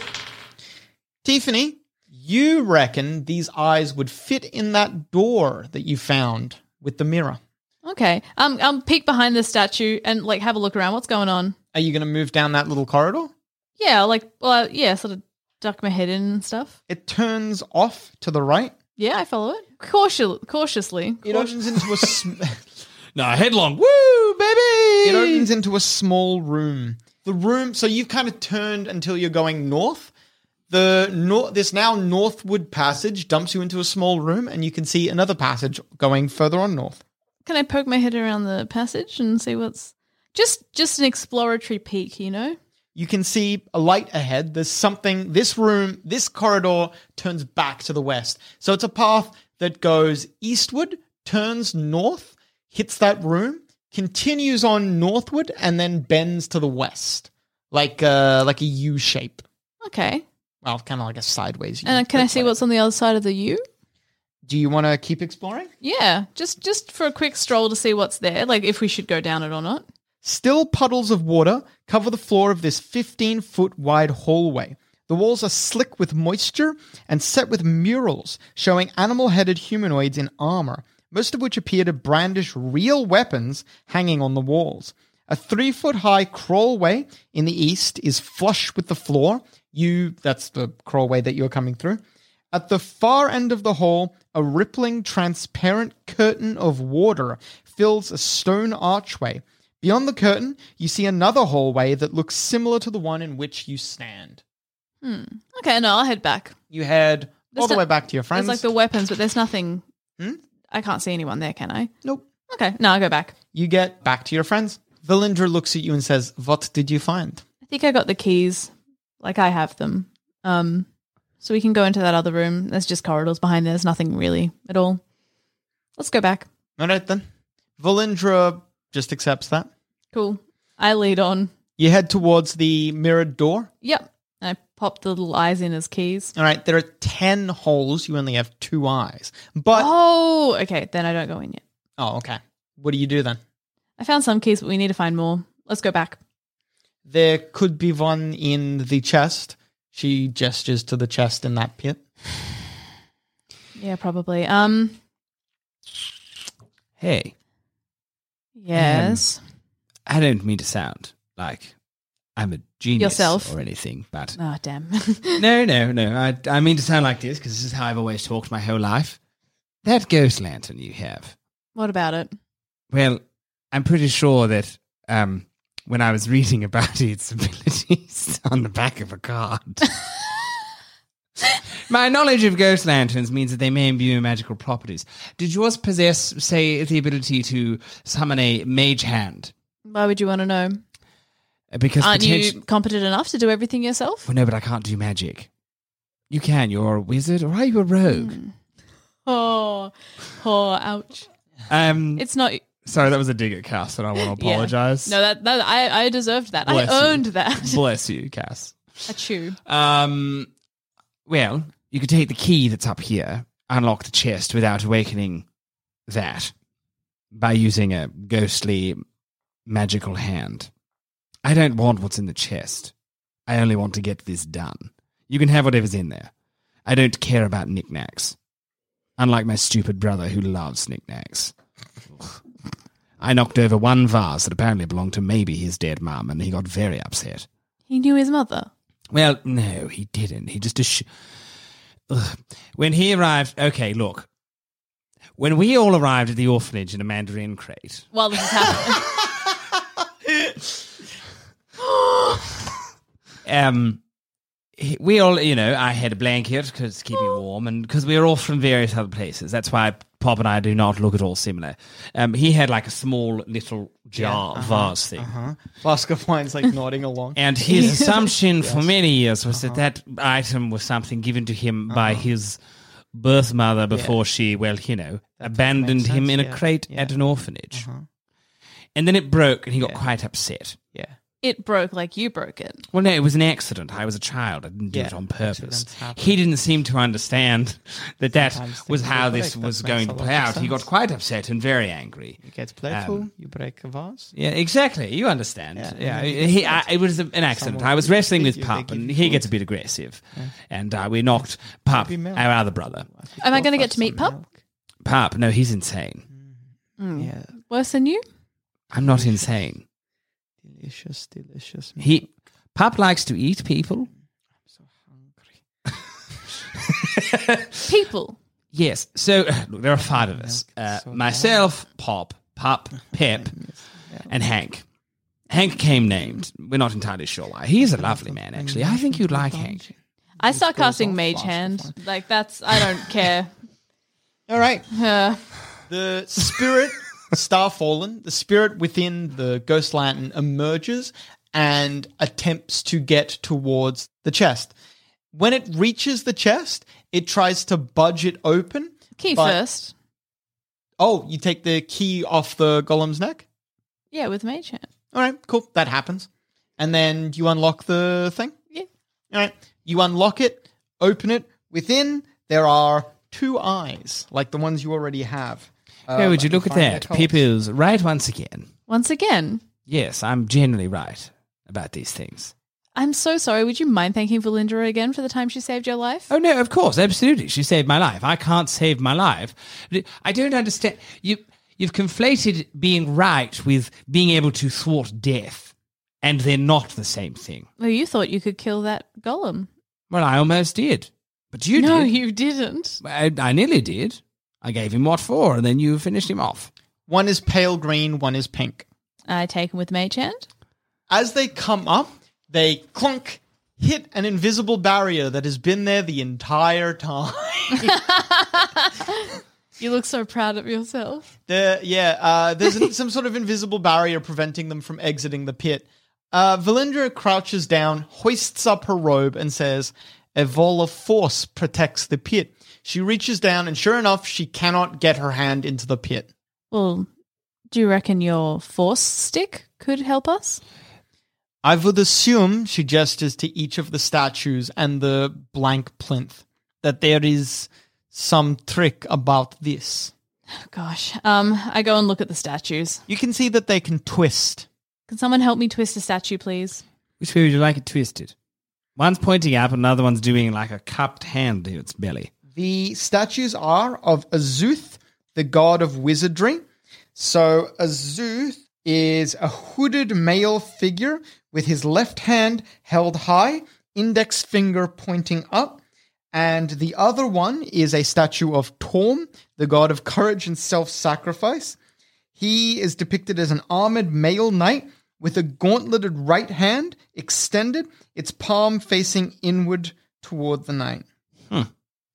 Tiffany, you reckon these eyes would fit in that door that you found with the mirror. Okay. Um, um, peek behind the statue and like have a look around. What's going on? Are you going to move down that little corridor? Yeah, like, well, yeah, sort of duck my head in and stuff. It turns off to the right. Yeah, I follow it. Cautious, cautiously. It opens into a... Sm- No, headlong. Woo, baby! It opens into a small room. The room, so you've kind of turned until you're going north. The nor- this now northward passage dumps you into a small room, and you can see another passage going further on north. Can I poke my head around the passage and see what's just just an exploratory peek, you know? You can see a light ahead. There's something, this room, this corridor turns back to the west. So it's a path that goes eastward, turns north, hits that room, continues on northward, and then bends to the west. Like, uh, like a U shape. Okay. Well, kind of like a sideways U. And can I but see whatever. what's on the other side of the U? Do you want to keep exploring? Yeah, just just for a quick stroll to see what's there, like if we should go down it or not. Still puddles of water cover the floor of this fifteen-foot wide hallway. The walls are slick with moisture and set with murals showing animal-headed humanoids in armor, most of which appear to brandish real weapons hanging on the walls. A three-foot-high crawlway in the east is flush with the floor. You, that's the crawlway that you're coming through. At the far end of the hall, a rippling, transparent curtain of water fills a stone archway. Beyond the curtain, you see another hallway that looks similar to the one in which you stand. Hmm. Okay, no, I'll head back. You head all There's the no- way back to your friends. There's like the weapons, but there's nothing. Hmm? I can't see anyone there, can I? Nope. Okay, no, I'll go back. You get back to your friends. Valindra looks at you and says, "What did you find?" I think I got the keys. Like I have them. Um, so we can go into that other room. There's just corridors behind there. There's nothing really at all. Let's go back. All right, then. Valindra just accepts that. Cool. I lead on. You head towards the mirrored door. Yep. And I pop the little eyes in as keys. All right, there are ten holes. You only have two eyes. But... Oh, okay. Then I don't go in yet. Oh, okay. What do you do then? I found some keys, but we need to find more. Let's go back. There could be one in the chest. She gestures to the chest in that pit. Yeah, probably. Um, Hey, Yes. I don't mean to sound like I'm a genius Yourself. or anything, but Oh, damn. no, no, no. I, I mean to sound like this because this is how I've always talked my whole life. That ghost lantern you have. What about it? Well, I'm pretty sure that um, when I was reading about its abilities on the back of a card, my knowledge of ghost lanterns means that they may imbue magical properties. Did yours possess, say, the ability to summon a mage hand? Why would you want to know? Because Aren't potent- you competent enough to do everything yourself? Well, no, but I can't do magic. You can. You're a wizard, or are you a rogue? Mm. Oh, oh, ouch. Um, It's not... Sorry, that was a dig at Cass, and I want to yeah. apologize. No, that, that I, I deserved that. Bless I you. earned that. Bless you, Cass. A chew. Um, well, you could take the key that's up here, unlock the chest without awakening that by using a ghostly magical hand. I don't want what's in the chest. I only want to get this done. You can have whatever's in there. I don't care about knickknacks. Unlike my stupid brother who loves knickknacks. I knocked over one vase that apparently belonged to maybe his dead mum, and he got very upset. He knew his mother. Well, no, he didn't. He just... Ass- Ugh. When he arrived... Okay, look. When we all arrived at the orphanage in a mandarin crate... While this is happening. um, he- we all, you know, I had a blanket because to keep me warm, and because we were all from various other places. That's why Pop and I do not look at all similar. Um, he had like a small little jar vase thing. Uh-huh. Flask of wine's like nodding along. And his assumption for many years was that that item was something given to him by his birth mother before she, well, you know, abandoned him sense, in a yeah, crate yeah. at an orphanage. Uh-huh. And then it broke, and he got Yeah. quite upset. Yeah. It broke like you broke it. Well, no, it was an accident. I was a child. I didn't do Yeah, it on purpose. accidents happen. He didn't seem to understand that that Sometimes was things how do this break. That was makes going a to lot play of out. He got sense. quite upset and very angry. You get playful, Um, you break a vase. Yeah, exactly. You understand. Yeah, Yeah, yeah, he, I, it was an accident. Someone I was wrestling feed with you, they Pup, give and you he food. gets a bit aggressive. And uh, we knocked Pup, Maybe milk. our other brother. Am I going to Go get for to meet some Pup? milk. Pup, no, he's insane. Mm. Yeah. Worse than you? I'm not insane. Delicious, delicious. milk. He Pup likes to eat people. I'm so hungry. People. Yes. So, look, there are five of us. Uh, So myself, Pop, Pup, Pep, and Hank. Hank came named. We're not entirely sure why. He's a lovely man, actually. I think you'd like Hank. I start goes casting off Mage fast Hand. before. Like, that's... I don't care. All right. Uh, The spirit, Star Fallen, the spirit within the ghost lantern emerges and attempts to get towards the chest. When it reaches the chest, it tries to budge it open. key but- first. Oh, you take the key off the golem's neck? Yeah, with Mage Hand. All right, cool. That happens. And then you unlock the thing? Yeah. All right. You unlock it, open it. Within, there are two eyes, like the ones you already have. Uh, Oh, would I you can look at find their that? colours. Pip is right once again. Once again, Yes, I'm generally right about these things. I'm so sorry. Would you mind thanking Valindra again for the time she saved your life? Oh, no, of course, absolutely. She saved my life. I can't save my life. I don't understand. You, you've conflated being right with being able to thwart death, and they're not the same thing. Well, you thought you could kill that golem. Well, I almost did. But you no, did. you didn't. I, I nearly did. I gave him what for, and then you finished him off. One is pale green, one is pink. I take him with Mage Hand. As they come up, they clunk, hit an invisible barrier that has been there the entire time. You look so proud of yourself. There, yeah, uh, there's an, some sort of invisible barrier preventing them from exiting the pit. Uh, Valindra crouches down, hoists up her robe, and says, "A wall of force protects the pit." She reaches down, and sure enough, she cannot get her hand into the pit. Well, do you reckon your force stick could help us? I would assume, she gestures to each of the statues and the blank plinth, that there is some trick about this. Oh, gosh. Um, I go and look at the statues. You can see that they can twist. Can someone help me twist a statue, please? Which way would you like it twisted? One's pointing up, another one's doing like a cupped hand to its belly. The statues are of Azuth, the god of wizardry, So Azuth is a hooded male figure with his left hand held high, index finger pointing up, and the other one is a statue of Torm, the god of courage and self-sacrifice. He is depicted as an armored male knight with a gauntleted right hand extended, its palm facing inward toward the knight. Hmm.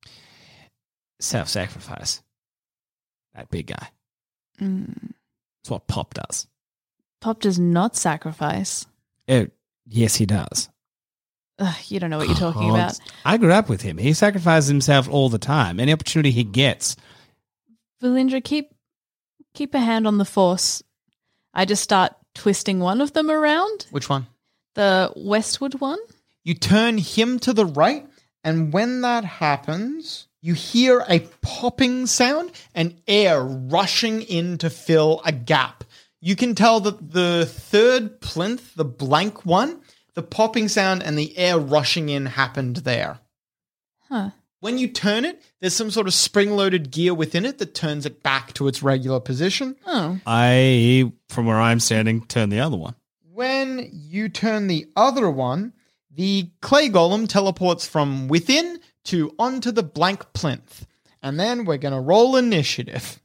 Self-sacrifice. That big guy. Mm. That's what Pop does. Pop does not sacrifice. Oh, yes, he does. Ugh, you don't know what you're talking Oh, about. I grew up with him. He sacrifices himself all the time. Any opportunity he gets. Valindra, keep keep a hand on the force. I just start twisting one of them around. Which one? The westward one. You turn him to the right, and when that happens, you hear a popping sound and air rushing in to fill a gap. You can tell that the third plinth, the blank one, the popping sound and the air rushing in happened there. Huh. When you turn it, there's some sort of spring-loaded gear within it that turns it back to its regular position. Oh. I, from where I'm standing, turn the other one. When you turn the other one, the clay golem teleports from within to onto the blank plinth. And then we're going to roll initiative.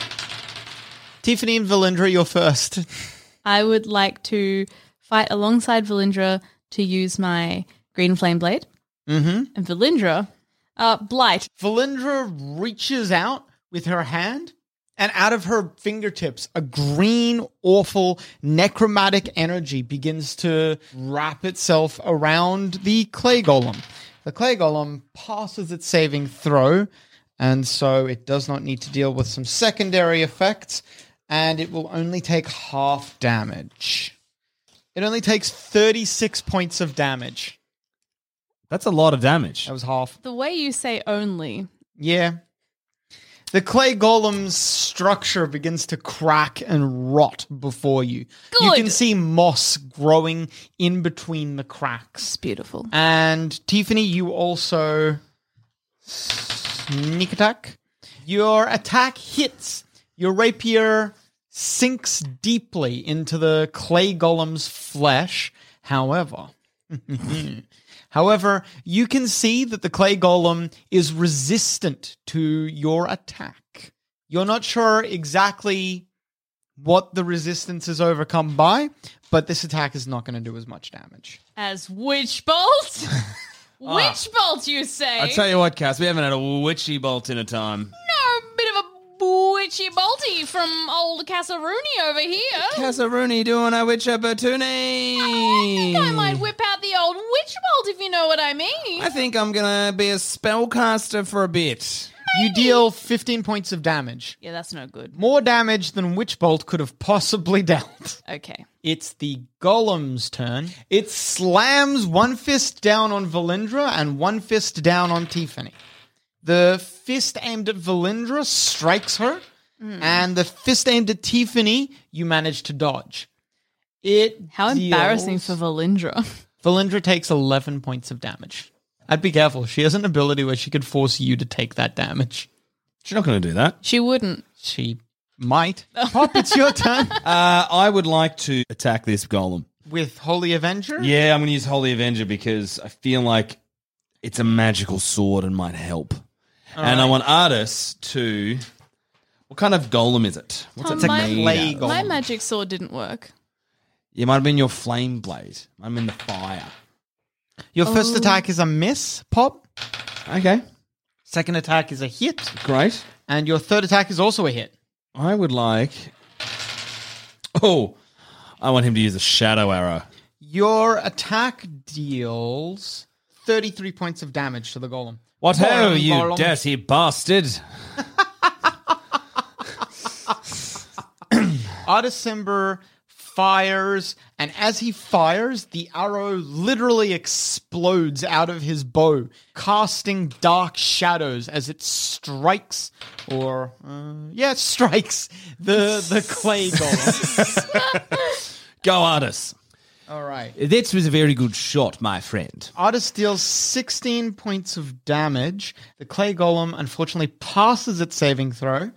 Tiffany and Valindra, you're first. I would like to fight alongside Valindra to use my green flame blade. Mm-hmm. And Valindra, uh, Blight. Valindra reaches out with her hand, and out of her fingertips, a green, awful, necromantic energy begins to wrap itself around the clay golem. The clay golem passes its saving throw, and so it does not need to deal with some secondary effects, and it will only take half damage. It only takes thirty-six points of damage. That's a lot of damage. That was half. The way you say only. Yeah. The clay golem's structure begins to crack and rot before you. Good. You can see moss growing in between the cracks. It's beautiful. And Tiffany, you also sneak attack. Your attack hits. Your rapier sinks deeply into the clay golem's flesh. However, however, you can see that the clay golem is resistant to your attack. You're not sure exactly what the resistance is overcome by, but this attack is not going to do as much damage. As Witch Bolt? Witch Bolt, you say? I tell you what, Cass, we haven't had a witchy bolt in a time. No, a bit of a witchy bolty from old Casarooney over here. Casarooney doing a witch opportunity. Oh, I think I might whip out the old witch bolt, if you know what I mean. I think I'm gonna be a spellcaster for a bit. You deal fifteen points of damage. Yeah, that's no good. More damage than Witch Bolt could have possibly dealt. Okay. It's the golem's turn. It slams one fist down on Valindra and one fist down on Tiffany. The fist aimed at Valindra strikes her, mm. and the fist aimed at Tiffany, you manage to dodge. It How deals... embarrassing for Valindra. Valindra takes eleven points of damage. I'd be careful. She has an ability where she could force you to take that damage. She's not going to do that. She wouldn't. She might. Pop, it's your turn. Uh, I would like to attack this golem. With Holy Avenger? Yeah, I'm going to use Holy Avenger because I feel like it's a magical sword and might help. All and right. I want Artis to... What kind of golem is it? What's Tom, it my, made clay out of? golem. my magic sword didn't work. Yeah, it might have been your flame blade. I'm in the fire. Your first Oh. attack is a miss, Pop. Okay, Second attack is a hit. great. And your third attack is also a hit. I would like... Oh, I want him to use a shadow arrow. Your attack deals thirty-three points of damage to the golem. What ho, Golem, you golem. dirty bastard! Artisimber fires, and as he fires, the arrow literally explodes out of his bow, casting dark shadows as it strikes, or, uh, yeah, it strikes the, the clay golem. Go, Artis. All right. That was a very good shot, my friend. Artis deals sixteen points of damage. The clay golem unfortunately passes its saving throw.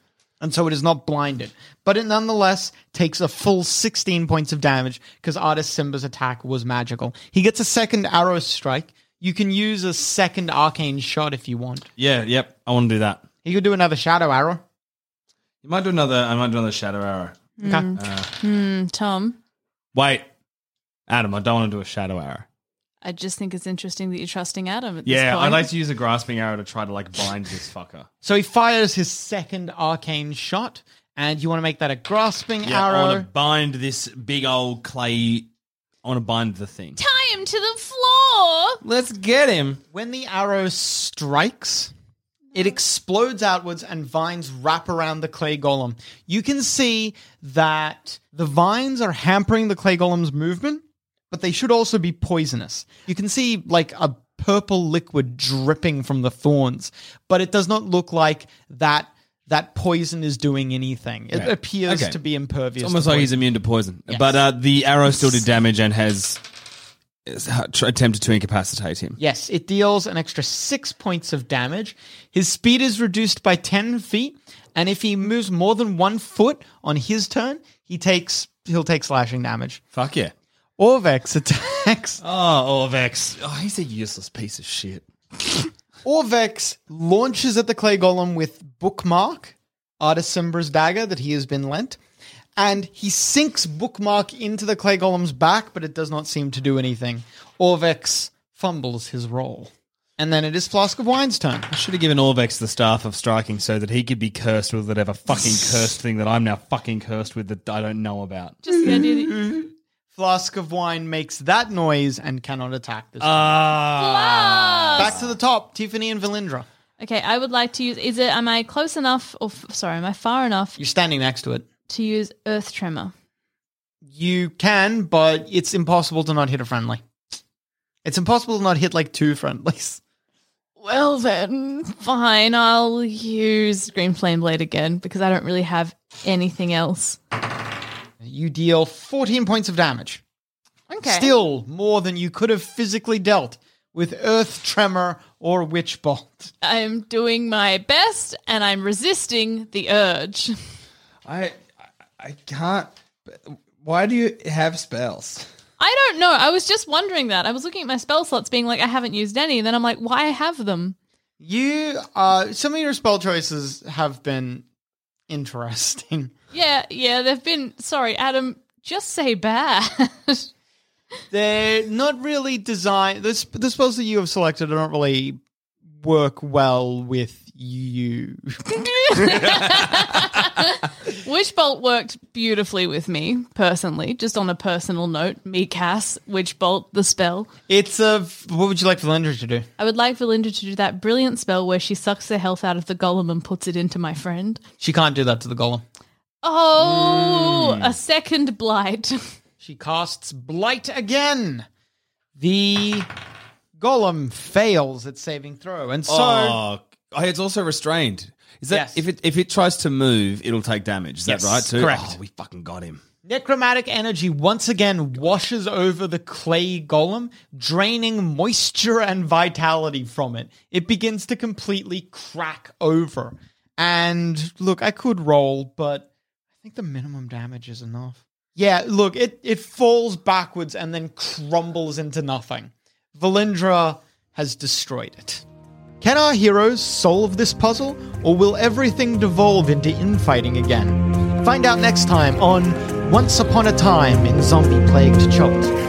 and so it is not blinded. But it nonetheless takes a full sixteen points of damage because Artist Simba's attack was magical. He gets a second arrow strike. You can use a second arcane shot if you want. Yeah, yep. I want to do that. He could do another shadow arrow. You might do another. I might do another shadow arrow. Okay. Uh, Hmm, Tom, wait, Adam. I don't want to do a shadow arrow. I just think it's interesting that you're trusting Adam at this Yeah, point. I'd like to use a grasping arrow to try to like bind this fucker. So he fires his second arcane shot, and you want to make that a grasping Yeah, I arrow. want to bind this big old clay. I want to bind the thing. Tie him to the floor. Let's get him. When the arrow strikes, it explodes outwards and vines wrap around the clay golem. You can see that the vines are hampering the clay golem's movement, but they should also be poisonous. You can see like a purple liquid dripping from the thorns, but it does not look like that that poison is doing anything. It Okay. appears Okay. to be impervious. It's almost to like he's poison. immune to poison. Yes. But uh, the arrow still did damage and has is, uh, tr- attempted to incapacitate him. Yes, it deals an extra six points of damage. His speed is reduced by ten feet, and if he moves more than one foot on his turn, he takes he'll take slashing damage. Fuck yeah. Orvex attacks. Oh, Orvex. Oh, he's a useless piece of shit. Orvex launches at the clay golem with Bookmark, Artist Simbra's dagger that he has been lent, and he sinks Bookmark into the clay golem's back, but it does not seem to do anything. Orvex fumbles his roll. And then it is Flask of Wine's turn. I should have given Orvex the staff of striking so that he could be cursed with whatever fucking cursed thing that I'm now fucking cursed with that I don't know about. Just the idea that Flask of Wine makes that noise and cannot attack this. Ah. Back to the top, Tiffany and Valindra. Okay, I would like to use. Is it? Am I close enough? Or f- sorry, am I far enough You're standing next to it. to use Earth Tremor? You can, but it's impossible to not hit a friendly. It's impossible to not hit like two friendlies. Well then, fine. I'll use Green Flame Blade again because I don't really have anything else. You deal fourteen points of damage. Okay. Still more than you could have physically dealt with Earth Tremor or Witch Bolt. I'm doing my best and I'm resisting the urge. I I can't. Why do you have spells? I don't know. I was just wondering that. I was looking at my spell slots being like, I haven't used any. And then I'm like, why have them? You, uh, some of your spell choices have been interesting. Yeah, yeah, they've been. Sorry, Adam, just say bad. They're not really designed. The, sp- the spells that you have selected don't really work well with you. Witch Bolt worked beautifully with me, personally. Just on a personal note, me, Cass, Witch Bolt, the spell. It's a. What would you like Valindra to do? I would like Valinda to do that brilliant spell where she sucks the health out of the golem and puts it into my friend. She can't do that to the golem. Oh, a second blight. She casts Blight again. The golem fails its saving throw, and so Oh, oh, it's also restrained. Is that Yes. if it if it tries to move, it'll take damage? Is Yes, that right? Too? correct. Oh, we fucking got him. necromantic energy once again washes over the clay golem, draining moisture and vitality from it. It begins to completely crack over. And look, I could roll, but I think the minimum damage is enough. Yeah, look, it, it falls backwards and then crumbles into nothing. Valindra has destroyed it. Can our heroes solve this puzzle, or will everything devolve into infighting again? Find out next time on Once Upon a Time in Zombie-Plagued Cholt.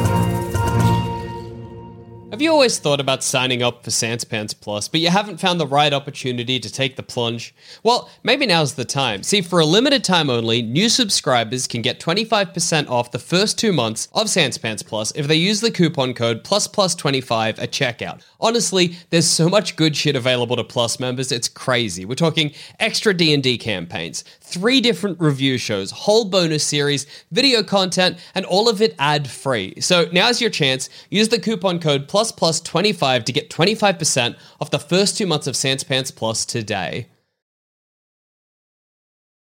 Have you always thought about signing up for Sanspants Plus, but you haven't found the right opportunity to take the plunge? Well, maybe now's the time. See, for a limited time only, new subscribers can get twenty-five percent off the first two months of Sanspants Plus if they use the coupon code plus plus twenty-five at checkout. Honestly, there's so much good shit available to Plus members, it's crazy. We're talking extra D and D campaigns, three different review shows, whole bonus series, video content, and all of it ad-free. So now's your chance. Use the coupon code plus plus twenty-five to get twenty-five percent off the first two months of Sanspants Plus today.